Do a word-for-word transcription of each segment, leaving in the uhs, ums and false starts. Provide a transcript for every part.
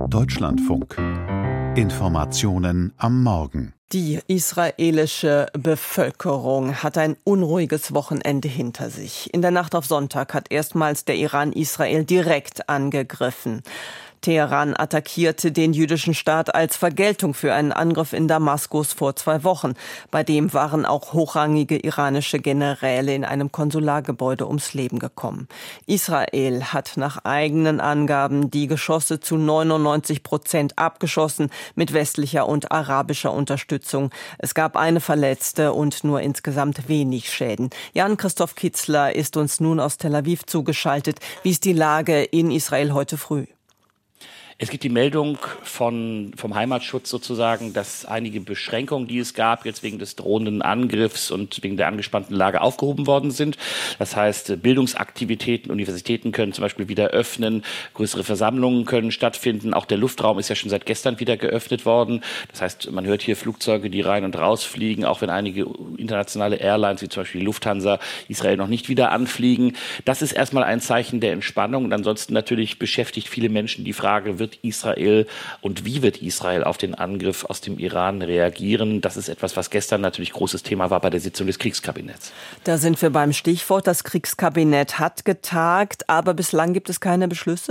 Deutschlandfunk. Informationen am Morgen. Die israelische Bevölkerung hat ein unruhiges Wochenende hinter sich. In der Nacht auf Sonntag hat erstmals der Iran Israel direkt angegriffen. Teheran attackierte den jüdischen Staat als Vergeltung für einen Angriff in Damaskus vor zwei Wochen. Bei dem waren auch hochrangige iranische Generäle in einem Konsulargebäude ums Leben gekommen. Israel hat nach eigenen Angaben die Geschosse zu neunundneunzig Prozent abgeschossen mit westlicher und arabischer Unterstützung. Es gab eine Verletzte und nur insgesamt wenig Schäden. Jan-Christoph Kitzler ist uns nun aus Tel Aviv zugeschaltet. Wie ist die Lage in Israel heute früh? Es gibt die Meldung von, vom Heimatschutz sozusagen, dass einige Beschränkungen, die es gab, jetzt wegen des drohenden Angriffs und wegen der angespannten Lage aufgehoben worden sind. Das heißt, Bildungsaktivitäten, Universitäten können zum Beispiel wieder öffnen, größere Versammlungen können stattfinden. Auch der Luftraum ist ja schon seit gestern wieder geöffnet worden. Das heißt, man hört hier Flugzeuge, die rein und raus fliegen, auch wenn einige internationale Airlines, wie zum Beispiel die Lufthansa, Israel noch nicht wieder anfliegen. Das ist erstmal ein Zeichen der Entspannung. Und ansonsten natürlich beschäftigt viele Menschen die Frage, wird Israel und wie wird Israel auf den Angriff aus dem Iran reagieren? Das ist etwas, was gestern natürlich großes Thema war bei der Sitzung des Kriegskabinetts. Da sind wir beim Stichwort. Das Kriegskabinett hat getagt, aber bislang gibt es keine Beschlüsse?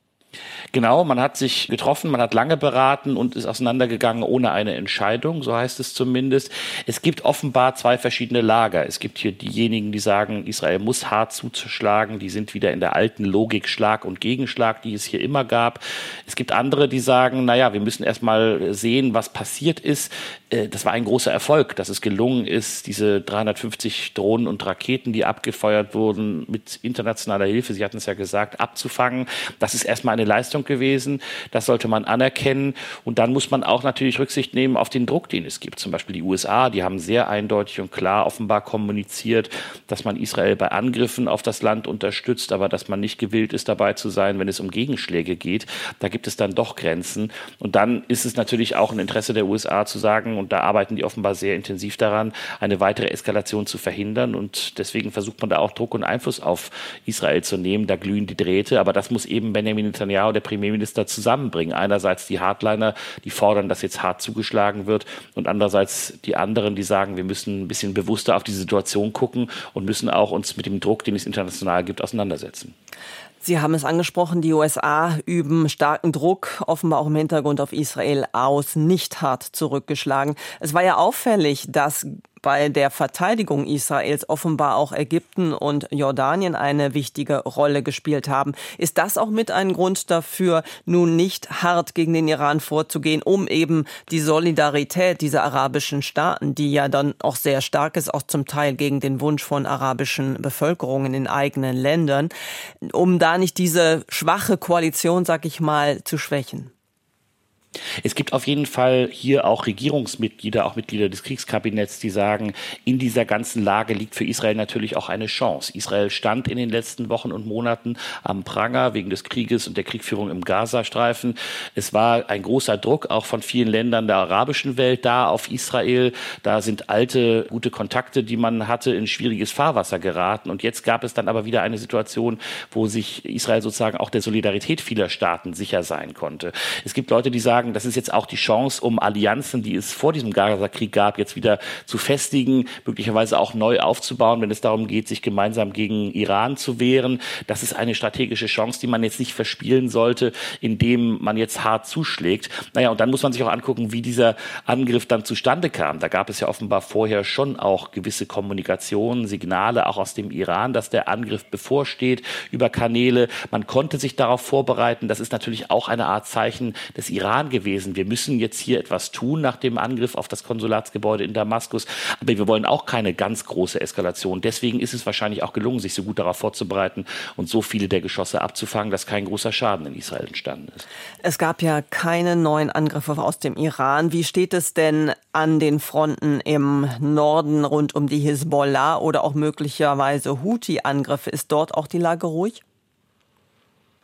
Genau, man hat sich getroffen, man hat lange beraten und ist auseinandergegangen ohne eine Entscheidung, so heißt es zumindest. Es gibt offenbar zwei verschiedene Lager. Es gibt hier diejenigen, die sagen, Israel muss hart zuzuschlagen, die sind wieder in der alten Logik Schlag und Gegenschlag, die es hier immer gab. Es gibt andere, die sagen, naja, wir müssen erst mal sehen, was passiert ist. Das war ein großer Erfolg, dass es gelungen ist, diese dreihundertfünfzig Drohnen und Raketen, die abgefeuert wurden, mit internationaler Hilfe, Sie hatten es ja gesagt, abzufangen. Das ist erstmal eine Leistung gewesen. Das sollte man anerkennen. Und dann muss man auch natürlich Rücksicht nehmen auf den Druck, den es gibt. Zum Beispiel die U S A, die haben sehr eindeutig und klar offenbar kommuniziert, dass man Israel bei Angriffen auf das Land unterstützt, aber dass man nicht gewillt ist, dabei zu sein, wenn es um Gegenschläge geht. Da gibt es dann doch Grenzen. Und dann ist es natürlich auch ein Interesse der U S A zu sagen, und da arbeiten die offenbar sehr intensiv daran, eine weitere Eskalation zu verhindern. Und deswegen versucht man da auch Druck und Einfluss auf Israel zu nehmen. Da glühen die Drähte. Aber das muss eben Benjamin Netanyahu, der Premierminister, zusammenbringen. Einerseits die Hardliner, die fordern, dass jetzt hart zugeschlagen wird, und andererseits die anderen, die sagen, wir müssen ein bisschen bewusster auf die Situation gucken und müssen auch uns mit dem Druck, den es international gibt, auseinandersetzen. Sie haben es angesprochen, die U S A üben starken Druck, offenbar auch im Hintergrund auf Israel aus, nicht hart zurückgeschlagen. Es war ja auffällig, dass bei der Verteidigung Israels offenbar auch Ägypten und Jordanien eine wichtige Rolle gespielt haben. Ist das auch mit ein Grund dafür, nun nicht hart gegen den Iran vorzugehen, um eben die Solidarität dieser arabischen Staaten, die ja dann auch sehr stark ist, auch zum Teil gegen den Wunsch von arabischen Bevölkerungen in eigenen Ländern, um da nicht diese schwache Koalition, sag ich mal, zu schwächen? Es gibt auf jeden Fall hier auch Regierungsmitglieder, auch Mitglieder des Kriegskabinetts, die sagen, in dieser ganzen Lage liegt für Israel natürlich auch eine Chance. Israel stand in den letzten Wochen und Monaten am Pranger wegen des Krieges und der Kriegführung im Gazastreifen. Es war ein großer Druck auch von vielen Ländern der arabischen Welt da auf Israel. Da sind alte, gute Kontakte, die man hatte, in schwieriges Fahrwasser geraten. Und jetzt gab es dann aber wieder eine Situation, wo sich Israel sozusagen auch der Solidarität vieler Staaten sicher sein konnte. Es gibt Leute, die sagen, das ist jetzt auch die Chance, um Allianzen, die es vor diesem Gaza-Krieg gab, jetzt wieder zu festigen, möglicherweise auch neu aufzubauen, wenn es darum geht, sich gemeinsam gegen Iran zu wehren. Das ist eine strategische Chance, die man jetzt nicht verspielen sollte, indem man jetzt hart zuschlägt. Naja, und dann muss man sich auch angucken, wie dieser Angriff dann zustande kam. Da gab es ja offenbar vorher schon auch gewisse Kommunikation, Signale auch aus dem Iran, dass der Angriff bevorsteht über Kanäle. Man konnte sich darauf vorbereiten. Das ist natürlich auch eine Art Zeichen des Iran gewesen. Wir müssen jetzt hier etwas tun nach dem Angriff auf das Konsulatsgebäude in Damaskus. Aber wir wollen auch keine ganz große Eskalation. Deswegen ist es wahrscheinlich auch gelungen, sich so gut darauf vorzubereiten und so viele der Geschosse abzufangen, dass kein großer Schaden in Israel entstanden ist. Es gab ja keine neuen Angriffe aus dem Iran. Wie steht es denn an den Fronten im Norden rund um die Hisbollah oder auch möglicherweise Houthi-Angriffe? Ist dort auch die Lage ruhig?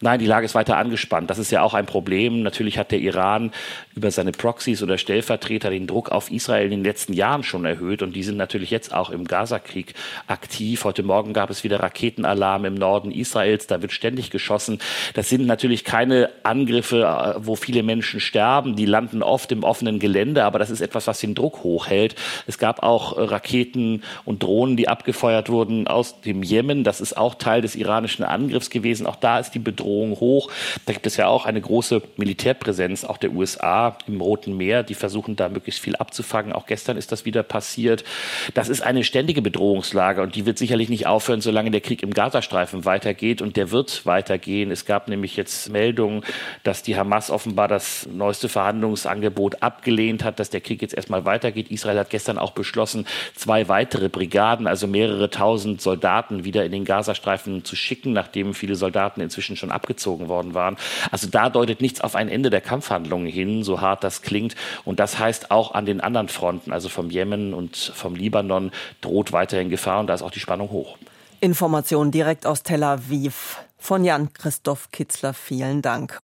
Nein, die Lage ist weiter angespannt. Das ist ja auch ein Problem. Natürlich hat der Iran über seine Proxys oder Stellvertreter den Druck auf Israel in den letzten Jahren schon erhöht. Und die sind natürlich jetzt auch im Gazakrieg aktiv. Heute Morgen gab es wieder Raketenalarm im Norden Israels. Da wird ständig geschossen. Das sind natürlich keine Angriffe, wo viele Menschen sterben. Die landen oft im offenen Gelände. Aber das ist etwas, was den Druck hochhält. Es gab auch Raketen und Drohnen, die abgefeuert wurden aus dem Jemen. Das ist auch Teil des iranischen Angriffs gewesen. Auch da ist die Bedrohung hoch. Da gibt es ja auch eine große Militärpräsenz, auch der U S A im Roten Meer. Die versuchen da möglichst viel abzufangen. Auch gestern ist das wieder passiert. Das ist eine ständige Bedrohungslage und die wird sicherlich nicht aufhören, solange der Krieg im Gazastreifen weitergeht. Und der wird weitergehen. Es gab nämlich jetzt Meldungen, dass die Hamas offenbar das neueste Verhandlungsangebot abgelehnt hat, dass der Krieg jetzt erstmal weitergeht. Israel hat gestern auch beschlossen, zwei weitere Brigaden, also mehrere tausend Soldaten wieder in den Gazastreifen zu schicken, nachdem viele Soldaten inzwischen schon abgezogen worden waren. Also da deutet nichts auf ein Ende der Kampfhandlungen hin, so hart das klingt. Und das heißt auch an den anderen Fronten, also vom Jemen und vom Libanon, droht weiterhin Gefahr und da ist auch die Spannung hoch. Informationen direkt aus Tel Aviv von Jan-Christoph Kitzler. Vielen Dank.